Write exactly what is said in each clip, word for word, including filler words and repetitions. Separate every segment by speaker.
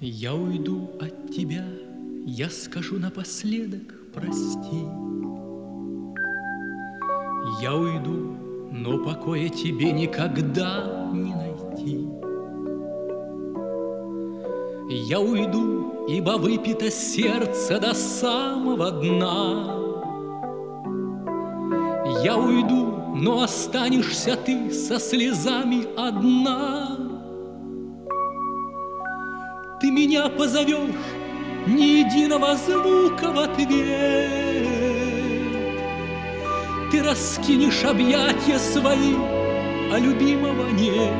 Speaker 1: Я уйду от тебя, я скажу напоследок прости. Я уйду, но покоя тебе никогда не найти. Я уйду, ибо выпито сердце до самого дна. Я уйду, но останешься ты со слезами одна. Ты меня позовешь, ни единого звука в ответ. Ты раскинешь объятия свои, а любимого нет.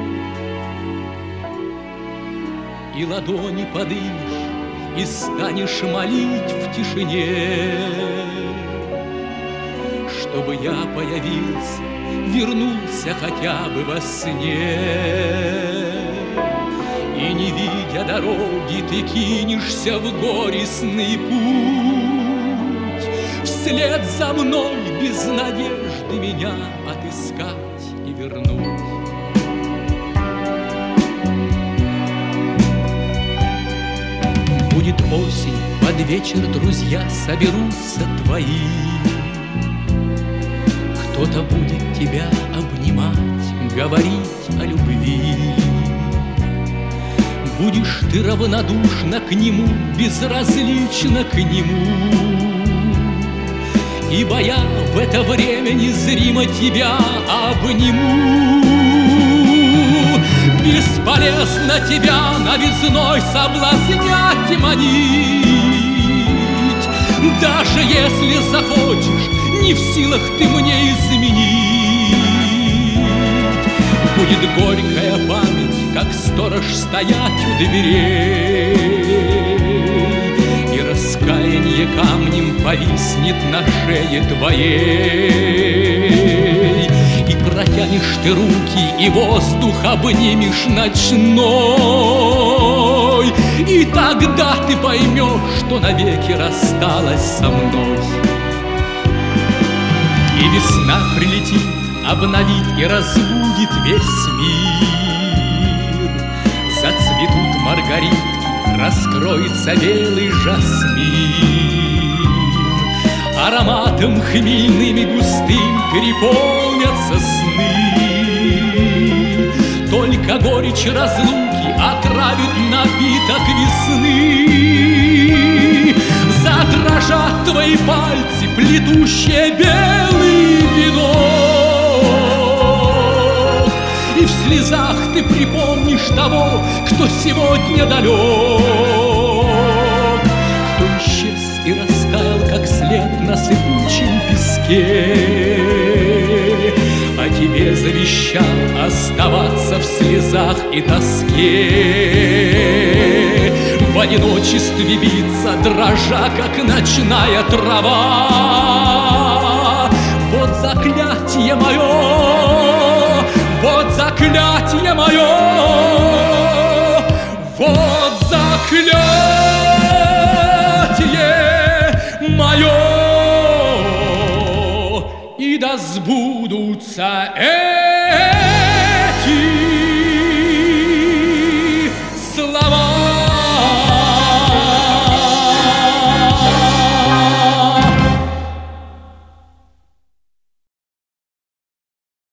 Speaker 1: И ладони подымешь, и станешь молить в тишине, чтобы я появился, вернулся хотя бы во сне. И не видя дороги, ты кинешься в горестный путь, вслед за мной без надежды меня отыскать и вернуть. Будет осень, под вечер друзья соберутся твои. Кто-то будет тебя обнимать, говорить о любви. Будешь ты равнодушна к нему, безразлична к нему, ибо я в это время незримо тебя обниму. Бесполезно тебя новизной соблазнять и манить. Даже если захочешь, не в силах ты мне изменить. Будет горькая память, как сторож стоять у дверей, и раскаяние камнем повиснет на шее твоей. И протянешь ты руки, и воздух обнимешь ночной, и тогда ты поймешь, что навеки рассталась со мной. И весна прилетит, обновит и разбудит весь мир. Зацветут маргаритки, раскроется белый жасмин. Ароматом хмельным и густым переполнятся сны. Только горечь разлуки отравит напиток весны. Задрожат твои пальцы, плетущие белый венок, и в слезах ты припомнишь того, кто сегодня далек, кто исчез и растаял, как след на сыпучем песке, а тебе завещал оставаться в слезах и тоске, в одиночестве биться, дрожа, как ночная трава. Вот заклятие мое, вот заклятие мое, вот заклятие мое, и да сбудутся